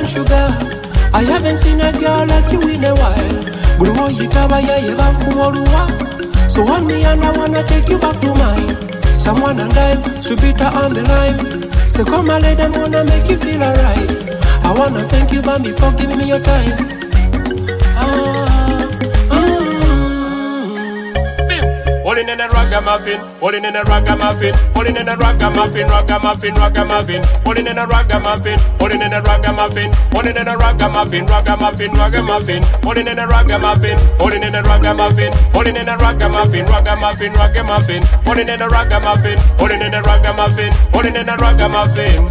sugar. I haven't seen a girl like you in a while. Bruno Yitaba Yeva Fumorua. So on me and I wanna take you back to mine. Someone and I, sweet bitter on the line. So come and let them wanna make you feel alright. I wanna thank you, Bambi, for giving me your time. Holding in a ragamuffin, holding in a ragamuffin, holding in a ragamuffin, ragamuffin, ragamuffin, holding in a ragamuffin, holding in a ragamuffin, holding in a ragamuffin, ragamuffin, ragamuffin, holding in a ragamuffin, holding in a ragamuffin, holding in a ragamuffin, ragamuffin, ragamuffin, holding in a ragamuffin, holding in a ragamuffin, holding in a ragamuffin.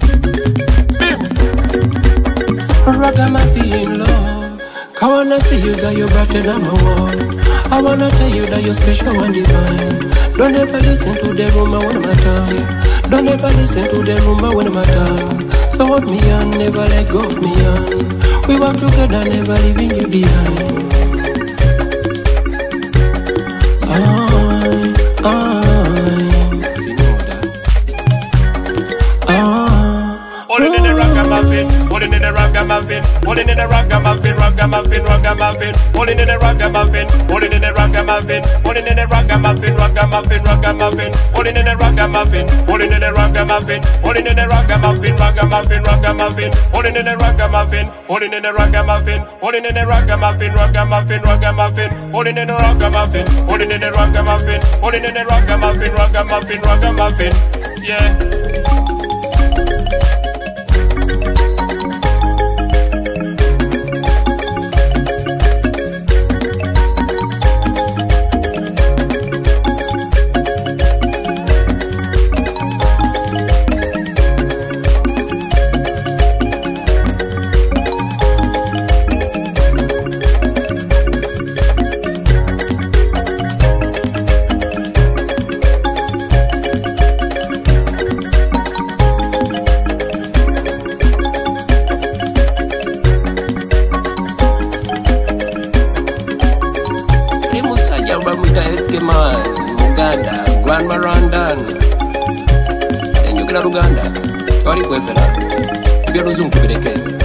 Ragamuffin love, I wanna see you got your brother number one. I wanna tell you that you're special and divine. Don't ever listen to the rumor when I'm at time. Don't ever listen to the rumor when I'm at time. So hold me on, never let go of me on. We walk together, never leaving you behind. Holding in a ragamuffin, holding in a ragamuffin, holding in a ragamuffin, ragamuffin, ragamuffin, holding in a ragamuffin, holding in a ragamuffin, holding in a ragamuffin, ragamuffin, ragamuffin, holding in a ragamuffin, holding in a ragamuffin, holding in a ragamuffin, ragamuffin, ragamuffin, holding in a ragamuffin, holding in a ragamuffin, holding in a ragamuffin, ragamuffin, ragamuffin, holding in a ragamuffin, holding in a ragamuffin, holding in a ragamuffin, ragamuffin, ragamuffin, yeah. Uganda, Grandma Randan. And you get a Uganda. What do you prefer? You get a zoom to be the king.